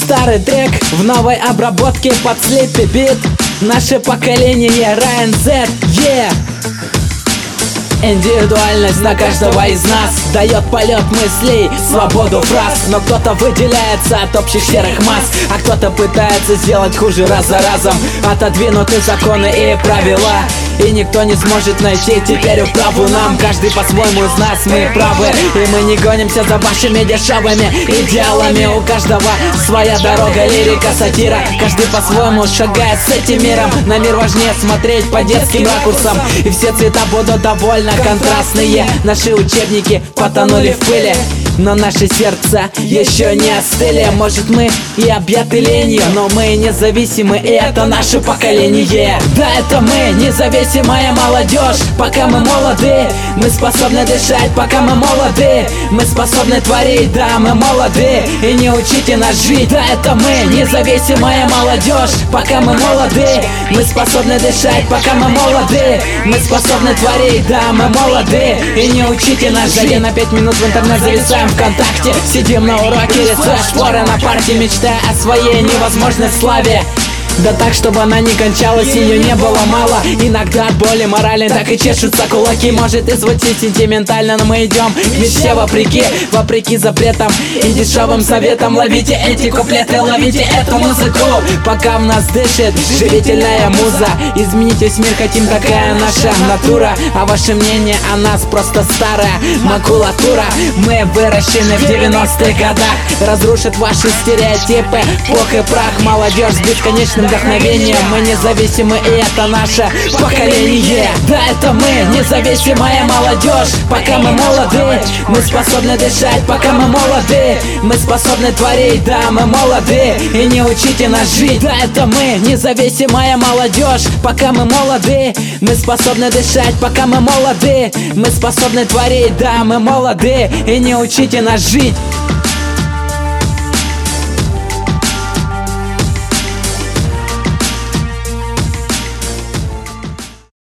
Старый трек в новой обработке под Sleepy Beat. Наше поколение Ryan Z, yeah. Индивидуальность на каждого из нас дает полет мыслей, свободу фраз. Но кто-то выделяется от общих серых масс, а кто-то пытается сделать хуже раз за разом. Отодвинуты законы и правила, и никто не сможет найти теперь управу нам. Каждый по-своему из нас, мы правы, и мы не гонимся за вашими дешевыми идеалами. У каждого своя дорога, лирика, сатира. Каждый по-своему шагает с этим миром. На мир важнее смотреть по детским ракурсам, и все цвета будут довольно контрастные. Наши учебники потонули в пыли, но наши сердца еще не остыли. Может, мы и объяты ленью, но мы независимы, и это наше поколение. Да, это мы, независимая молодежь. Пока мы молоды, мы способны дышать. Пока мы молоды, мы способны творить. Да, мы молоды, и не учите нас жить. Да, это мы, независимая молодежь. Пока мы молоды, мы способны дышать. Пока мы молоды, мы способны творить. Да, мы молоды, и не учите нас жить. Зайди на 5 минут в интернет, зависаем ВКонтакте. Сидим на уроке, рисуя шпоры на парте, мечтая о своей невозможной славе. Да так, чтобы она не кончалась, ее не было мало. Иногда от боли моральной так и чешутся кулаки. Может и звучит сентиментально, но мы идем к мечте вопреки запретам и дешевым советам. Ловите эти куплеты, ловите эту музыку, пока в нас дышит живительная муза. Изменить весь мир хотим, такая наша натура. А ваше мнение о нас просто старая макулатура. Мы выращены в 90-х годах, разрушат ваши стереотипы пух и прах. Молодежь с бесконечным вдохновением, мы независимы, и это наше поколение. Да, это мы, независимая молодежь. Пока мы молоды, мы способны дышать. Пока мы молоды, мы способны творить. Да, мы молоды, и не учите нас жить. Да, это мы, независимая молодежь. Пока мы молоды, мы способны дышать. Пока мы молоды, мы способны творить. Да, мы молоды, и не учите нас жить.